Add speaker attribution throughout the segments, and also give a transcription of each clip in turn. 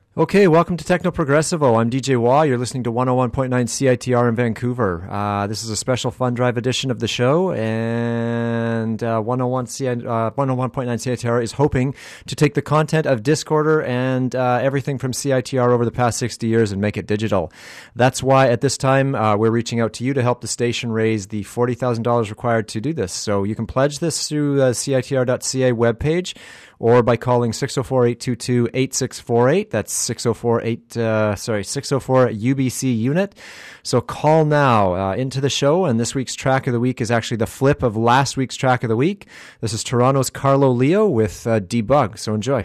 Speaker 1: Okay, welcome to Techno Progressivo. I'm DJ Wah. You're listening to 101.9 CITR in Vancouver. This is a special fun drive edition of the show, and 101.9 CITR is hoping to take the content of Discorder and everything from CITR over the past 60 years and make it digital. That's why at this time we're reaching out to you to help the station raise the $40,000 required to do this. So you can pledge this through the CITR.ca webpage, or by calling 604-822-8648. That's 604 UBC unit. So call now into the show, and this week's track of the week is actually the flip of last week's track of the week. This is Toronto's Carlo Leo with Debug. So enjoy.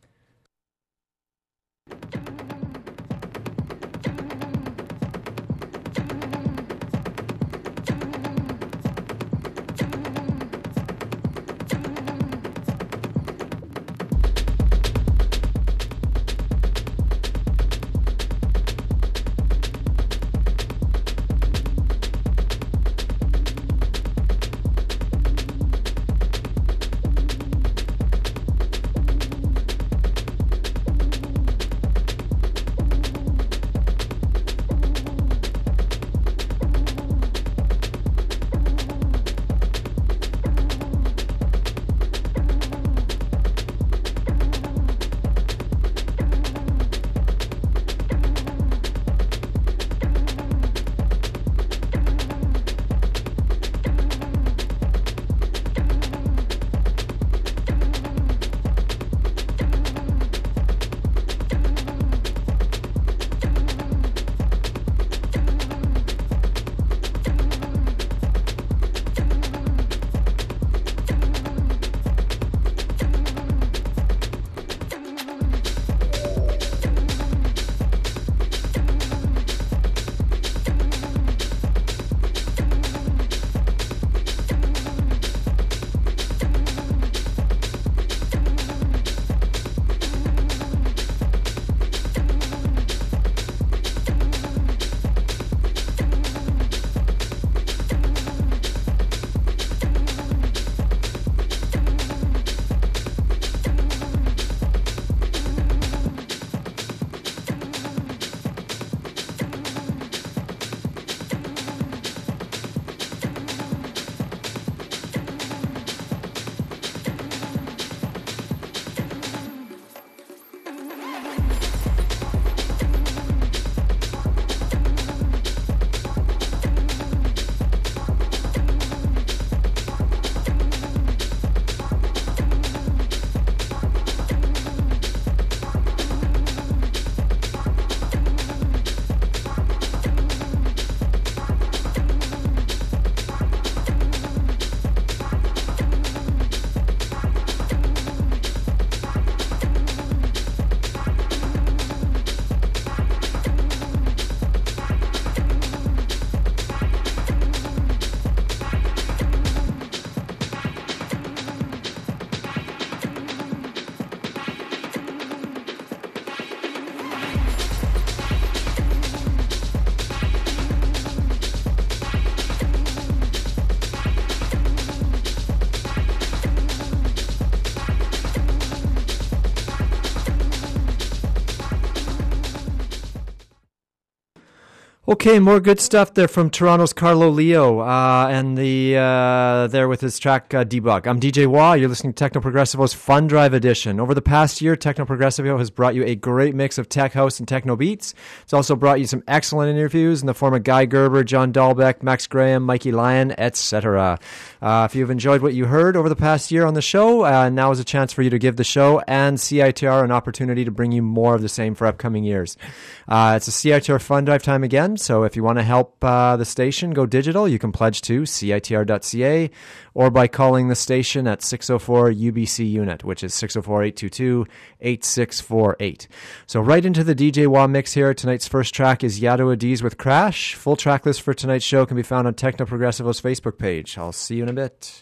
Speaker 1: Okay, more good stuff there from Toronto's Carlo Leo, and there with his track Debug. I'm DJ Wah. You're listening to Techno Progressivo's Fun Drive Edition. Over the past year, Techno Progressivo has brought you a great mix of tech house and techno beats. It's also brought you some excellent interviews in the form of Guy Gerber, John Dahlbeck, Max Graham, Mikey Lyon, etc. If you've enjoyed what you heard over the past year on the show, now is a chance for you to give the show and CITR an opportunity to bring you more of the same for upcoming years. It's a CITR Fun Drive time again. So if you want to help the station go digital, you can pledge to CITR.ca or by calling the station at 604 UBC unit, which is 604-822-8648. So right into the DJ Wah mix here. Tonight's first track is Yado Adiz with Crash. Full track list for tonight's show can be found on Techno Progressivo's Facebook page. I'll see you in a bit.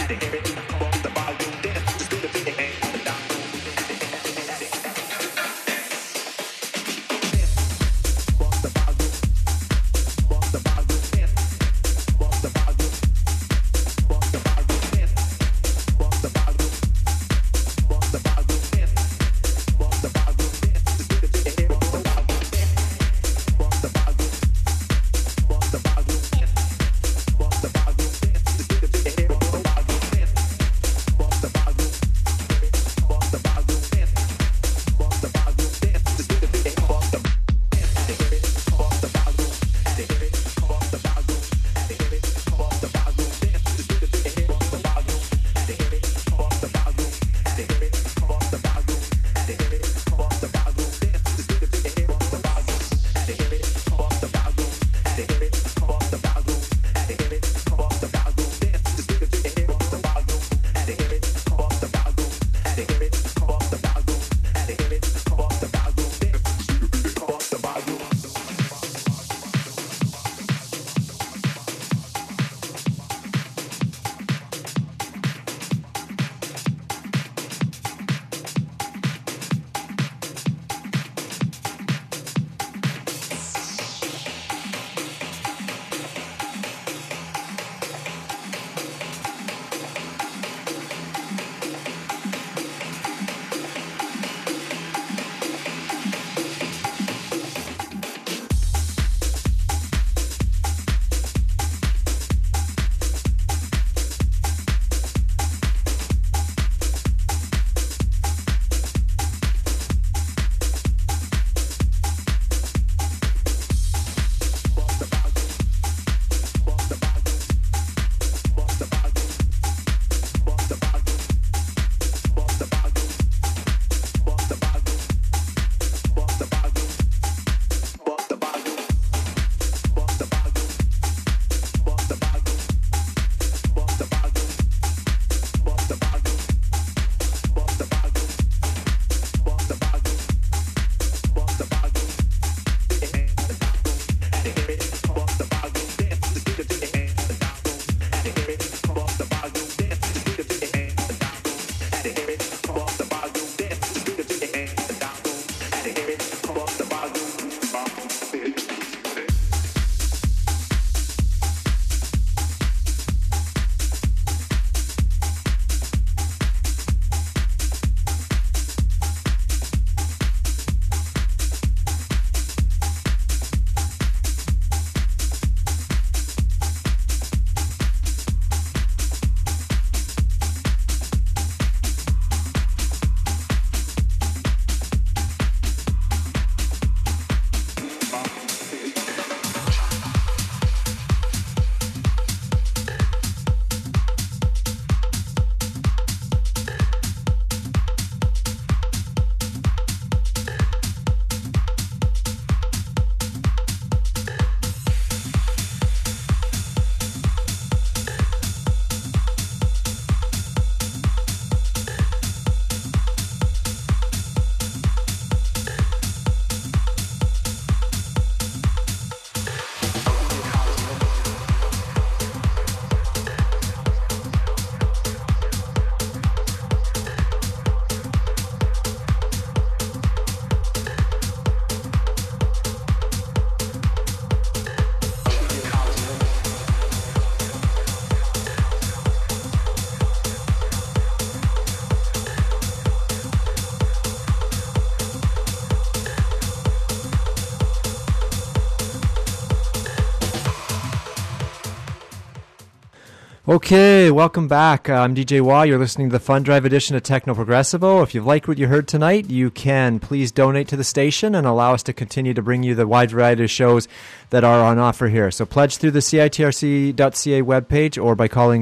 Speaker 1: Okay, welcome back. I'm DJ Wah. You're listening to the Fun Drive edition of Techno Progressivo. If you've liked what you heard tonight, you can please donate to the station and allow us to continue to bring you the wide variety of shows that are on offer here. So pledge through the CITRC.ca webpage or by calling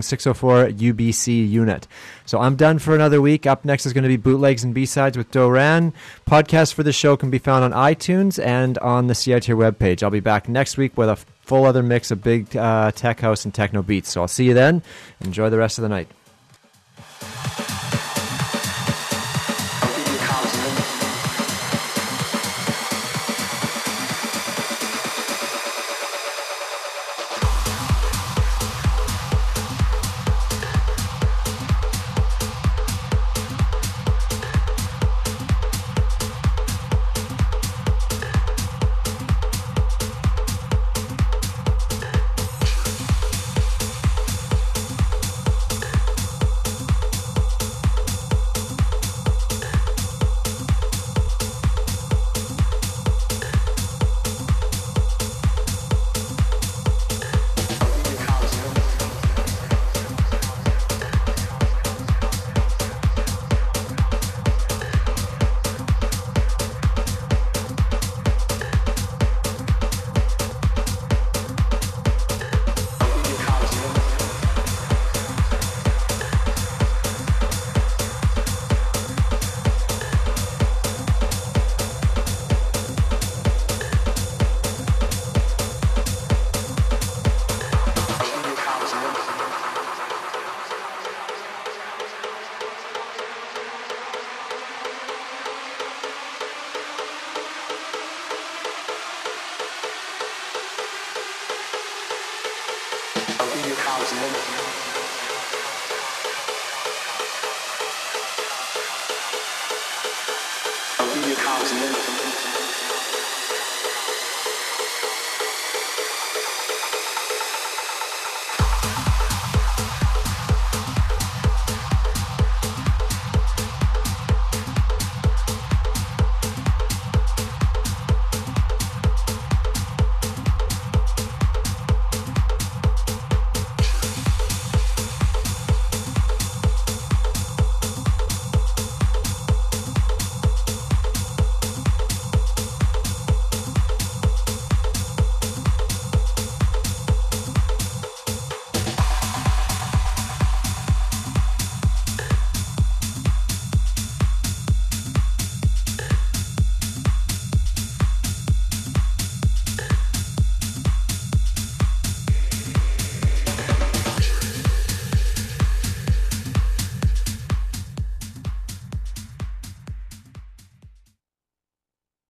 Speaker 1: 604-UBC unit. So I'm done for another week. Up next is going to be Bootlegs and B-Sides with Doran. Podcasts for the show can be found on iTunes and on the CITR webpage. I'll be back next week with a full other mix of big tech house and techno beats. So I'll see you then. Enjoy the rest of the night.
Speaker 2: I'll give you house and